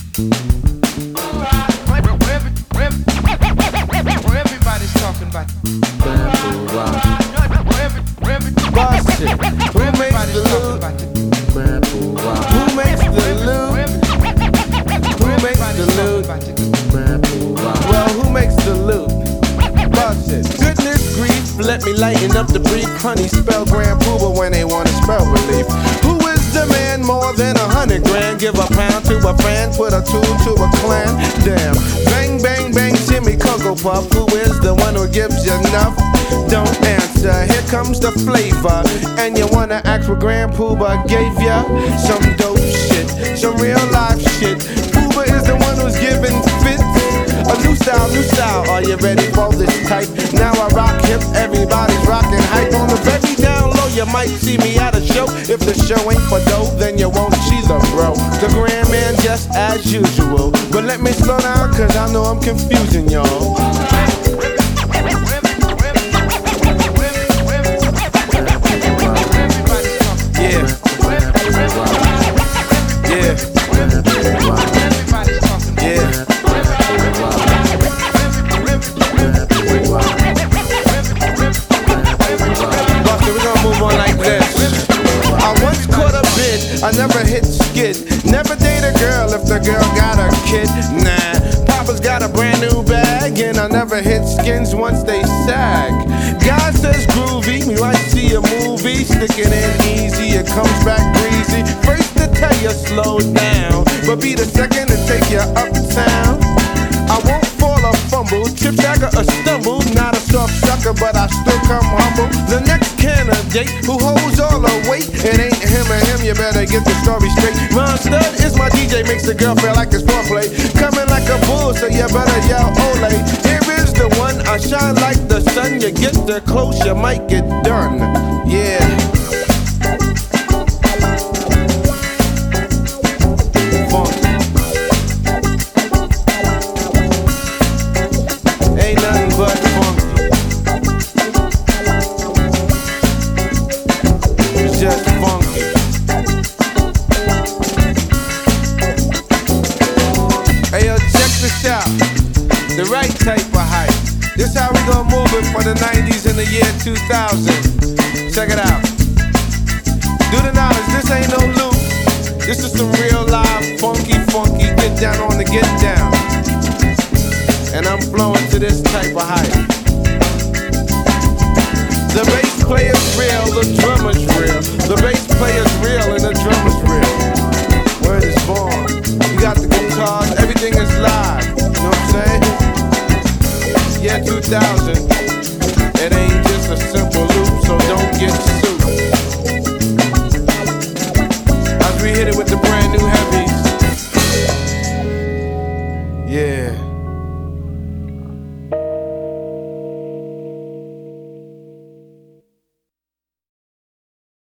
Everybody's talking about Bust it. Who makes the loot? Who makes the loot? Who makes the loot? Well, who makes the loot? Bust it. Goodness grief, let me lighten up the brief. Honey spell Grand Pooba when they want to spell relief. Who is the man more than 100 grand? Give a pound to a friend, put a tool to a clan. Damn, bang, bang, bang, Jimmy Cocoa Puff. Who is the one who gives you enough? Don't answer, here comes the flavor. And you wanna ask what Grand Pooba gave ya? Some dope shit, some real life shit. Pooba is the one who's giving fits. A new style, are you ready for this type? Now I rock hip, everybody's rocking hype. On the very down low, you might see me at a show. If the show ain't for dough, then you won't see the bro. The grand man just as usual. But let me slow down, cause I know I'm confusing y'all. I never hit skid, never date a girl if the girl got a kid. Nah, Papa's got a brand new bag, and I never hit skins once they sag. God says groovy, you might see a movie, stick it in easy, it comes back breezy. First to tell you slow down, but be the second to take you uptown. I won't fall or fumble, trip dagger or stumble. Not a soft sucker, but I still come humble. The next candidate who holds all the weight, it ain't him or him, you better get the story straight. Ron Stud is my DJ, makes the girl feel like it's foreplay. Coming like a bull, so you better yell ole. Here is the one, I shine like the sun. You get there close, you might get done. Yeah. The right type of hype. This how we gon' move it for the 90s and the year 2000. Check it out. Do the knowledge, this ain't no loop. This is some real live, funky, get down on the get down. And I'm flowing to this type of hype. The bass player's real, the drummer's real. The bass player's real and the drummer's real. Word is born. You got the guitars, everything is live. You know what I'm saying? Yeah, 2000. It ain't just a simple loop, so don't get sued. As we hit it with the brand new